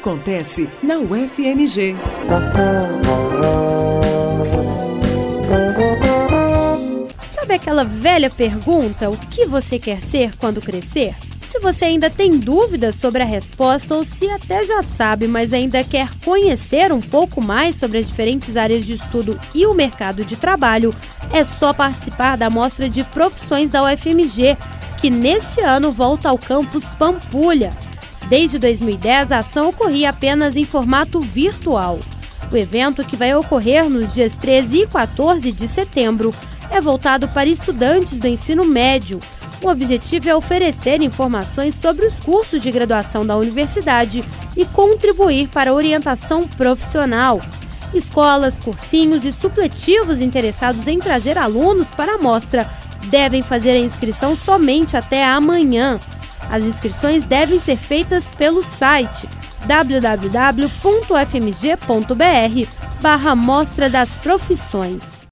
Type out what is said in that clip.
acontece na UFMG. Sabe aquela velha pergunta, o que você quer ser quando crescer? Se você ainda tem dúvidas sobre a resposta ou se até já sabe, mas ainda quer conhecer um pouco mais sobre as diferentes áreas de estudo e o mercado de trabalho, é só participar da Mostra de Profissões da UFMG, que neste ano volta ao campus Pampulha. Desde 2010, a ação ocorria apenas em formato virtual. O evento, que vai ocorrer nos dias 13 e 14 de setembro, é voltado para estudantes do ensino médio. O objetivo é oferecer informações sobre os cursos de graduação da universidade e contribuir para a orientação profissional. Escolas, cursinhos e supletivos interessados em trazer alunos para a mostra devem fazer a inscrição somente até amanhã. As inscrições devem ser feitas pelo site www.ufmg.br/Mostra das Profissões.